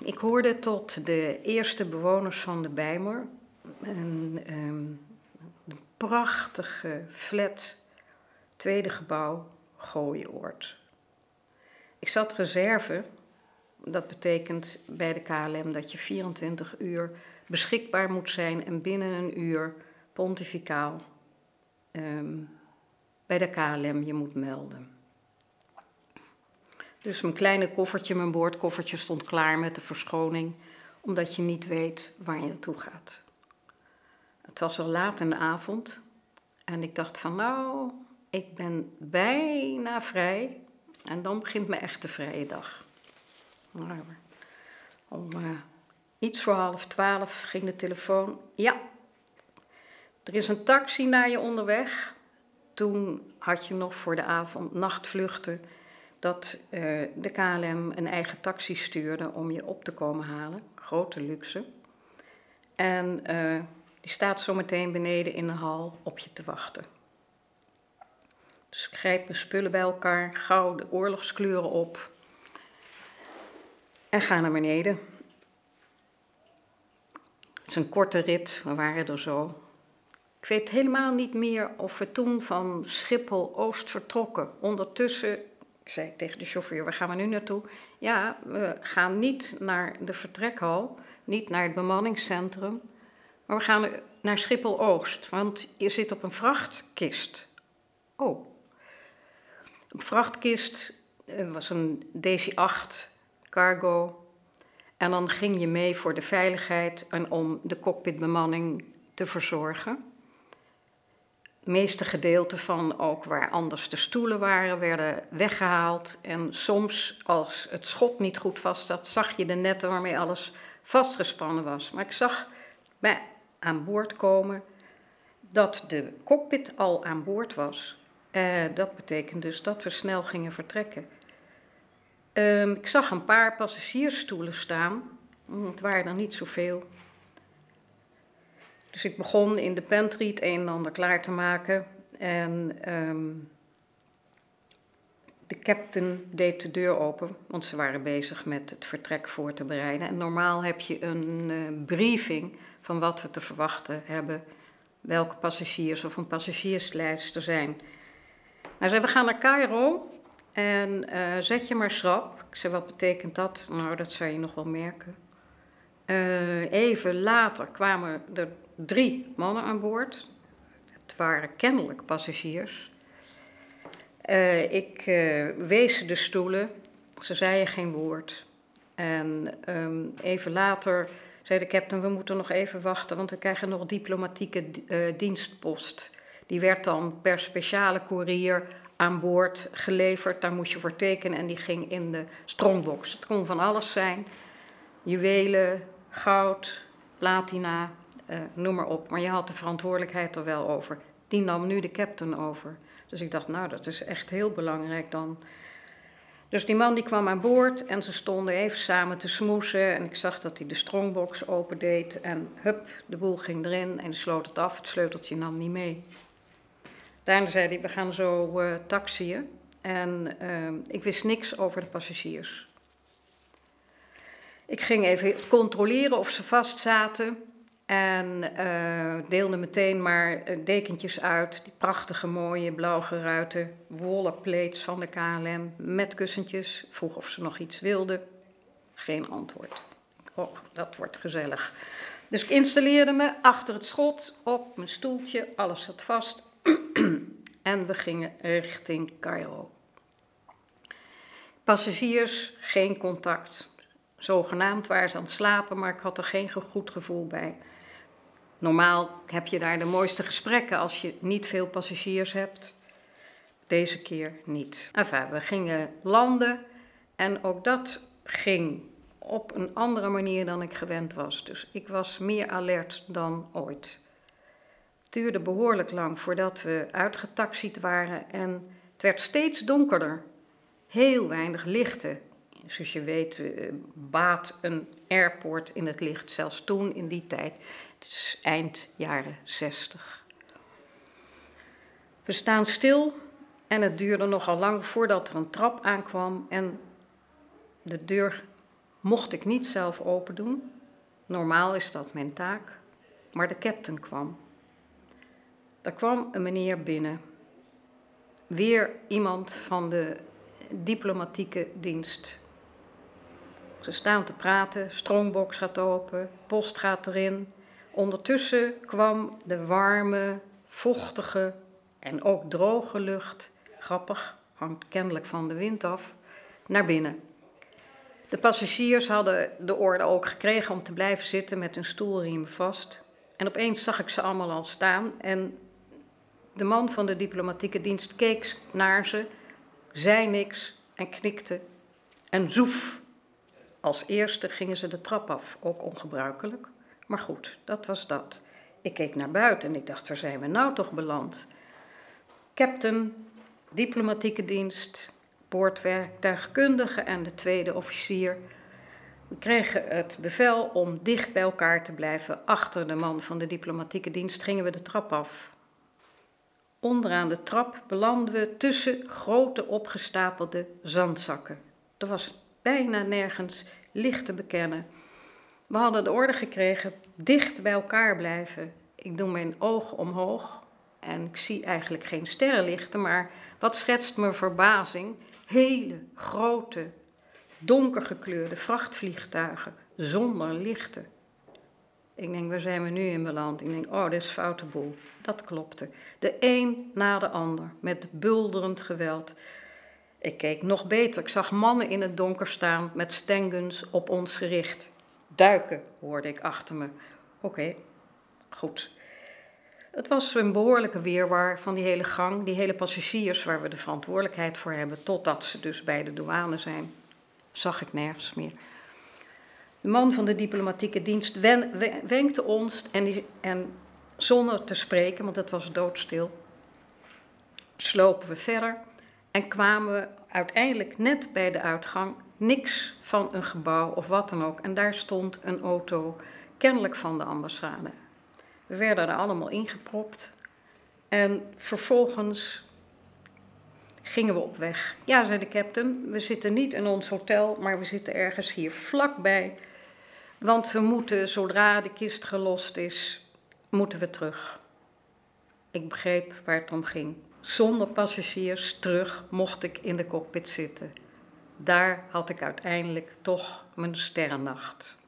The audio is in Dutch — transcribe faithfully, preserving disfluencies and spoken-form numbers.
ik hoorde tot de eerste bewoners van de Bijlmer. Een, um, een prachtige flat, tweede gebouw, Gooioord. Ik zat reserve, dat betekent bij de K L M dat je vierentwintig uur beschikbaar moet zijn en binnen een uur pontificaal um, bij de K L M je moet melden. Dus mijn kleine koffertje, mijn boordkoffertje stond klaar met de verschoning, omdat je niet weet waar je naartoe gaat. Het was al laat in de avond en ik dacht van nou, ik ben bijna vrij en dan begint mijn echte vrije dag. Maar om uh, iets voor half twaalf ging de telefoon. Ja, er is een taxi naar je onderweg. Toen had je nog voor de avond nachtvluchten dat uh, de K L M een eigen taxi stuurde om je op te komen halen. Grote luxe. En uh, die staat zo meteen beneden in de hal op je te wachten. Dus ik grijp mijn spullen bij elkaar, gauw de oorlogskleuren op en ga naar beneden. Het is een korte rit, we waren er zo. Ik weet helemaal niet meer of we toen van Schiphol-Oost vertrokken. Ondertussen zei ik tegen de chauffeur, waar gaan we nu naartoe? Ja, we gaan niet naar de vertrekhal, niet naar het bemanningscentrum, maar we gaan naar Schiphol-Oost, want je zit op een vrachtkist. Oh, een vrachtkist was een D C acht cargo en dan ging je mee voor de veiligheid en om de cockpitbemanning te verzorgen. Het meeste gedeelte van ook waar anders de stoelen waren, werden weggehaald. En soms, als het schot niet goed vast zat, zag je de netten waarmee alles vastgespannen was. Maar ik zag bij aan boord komen dat de cockpit al aan boord was. Uh, dat betekent dus dat we snel gingen vertrekken. Uh, ik zag een paar passagiersstoelen staan. Het waren er niet zoveel. Dus ik begon in de pantry het een en ander klaar te maken. En um, de captain deed de deur open, want ze waren bezig met het vertrek voor te bereiden. En normaal heb je een uh, briefing van wat we te verwachten hebben, welke passagiers of een passagierslijst er zijn. Hij zei, we gaan naar Cairo en uh, zet je maar schrap. Ik zei, wat betekent dat? Nou, dat zou je nog wel merken. Uh, even later kwamen er drie mannen aan boord. Het waren kennelijk passagiers. Uh, ik uh, wees de stoelen. Ze zeiden geen woord. En um, even later zei de captain, we moeten nog even wachten, want we krijgen nog diplomatieke uh, dienstpost. Die werd dan per speciale koerier aan boord geleverd. Daar moest je voor tekenen en die ging in de strongbox. Het kon van alles zijn. Juwelen, goud, platina, uh, noem maar op. Maar je had de verantwoordelijkheid er wel over. Die nam nu de captain over. Dus ik dacht, nou, dat is echt heel belangrijk dan. Dus die man die kwam aan boord en ze stonden even samen te smoesen. En ik zag dat hij de strongbox opendeed. En hup, de boel ging erin en sloot het af. Het sleuteltje nam niet mee. Daarna zei hij, we gaan zo uh, taxiën. En uh, ik wist niks over de passagiers. Ik ging even controleren of ze vast zaten. En uh, deelde meteen maar dekentjes uit. Die prachtige mooie blauw geruite wollen plates van de K L M met kussentjes. Vroeg of ze nog iets wilden. Geen antwoord. Oh, dat wordt gezellig. Dus ik installeerde me achter het schot op mijn stoeltje. Alles zat vast. En we gingen richting Cairo. Passagiers, geen contact. Zogenaamd waren ze aan het slapen, maar ik had er geen goed gevoel bij. Normaal heb je daar de mooiste gesprekken als je niet veel passagiers hebt. Deze keer niet. Enfin, we gingen landen en ook dat ging op een andere manier dan ik gewend was. Dus ik was meer alert dan ooit. Het duurde behoorlijk lang voordat we uitgetaxied waren en het werd steeds donkerder. Heel weinig lichten. Zoals je weet baat een airport in het licht, zelfs toen in die tijd. Het is eind jaren zestig. We staan stil en het duurde nogal lang voordat er een trap aankwam en de deur Mocht ik niet zelf open doen. Normaal is dat mijn taak. Maar de captain kwam. Er kwam een meneer binnen. Weer iemand van de diplomatieke dienst. Ze staan te praten, strongbox gaat open, post gaat erin. Ondertussen kwam de warme, vochtige en ook droge lucht, grappig, hangt kennelijk van de wind af, naar binnen. De passagiers hadden de orde ook gekregen om te blijven zitten met hun stoelriemen vast. En opeens zag ik ze allemaal al staan en de man van de diplomatieke dienst keek naar ze, zei niks en knikte en zoef. Als eerste gingen ze de trap af, ook ongebruikelijk. Maar goed, dat was dat. Ik keek naar buiten en ik dacht, waar zijn we nou toch beland? Captain, diplomatieke dienst, boordwerktuigkundige en de tweede officier. We kregen het bevel om dicht bij elkaar te blijven. Achter de man van de diplomatieke dienst gingen we de trap af. Onderaan de trap belanden we tussen grote opgestapelde zandzakken. Er was bijna nergens licht te bekennen. We hadden de orde gekregen, dicht bij elkaar blijven. Ik doe mijn oog omhoog en ik zie eigenlijk geen sterrenlichten, maar wat schetst mijn verbazing? Hele grote, donker gekleurde vrachtvliegtuigen zonder lichten. Ik denk, waar zijn we nu in beland? Ik denk, oh, dit is foute boel. Dat klopte. De een na de ander, met bulderend geweld. Ik keek nog beter. Ik zag mannen in het donker staan met stenguns op ons gericht. Duiken, hoorde ik achter me. Oké, okay, goed. Het was een behoorlijke weerwar van die hele gang, die hele passagiers waar we de verantwoordelijkheid voor hebben, totdat ze dus bij de douane zijn. Zag ik nergens meer. De man van de diplomatieke dienst wen, wenkte ons en, die, en zonder te spreken, want het was doodstil, slopen we verder en kwamen we uiteindelijk net bij de uitgang, niks van een gebouw of wat dan ook. En daar stond een auto, kennelijk van de ambassade. We werden er allemaal ingepropt en vervolgens gingen we op weg. Ja, zei de captain, we zitten niet in ons hotel, maar we zitten ergens hier vlakbij. Want we moeten, zodra de kist gelost is, moeten we terug. Ik begreep waar het om ging. Zonder passagiers terug mocht ik in de cockpit zitten. Daar had ik uiteindelijk toch mijn sterrennacht.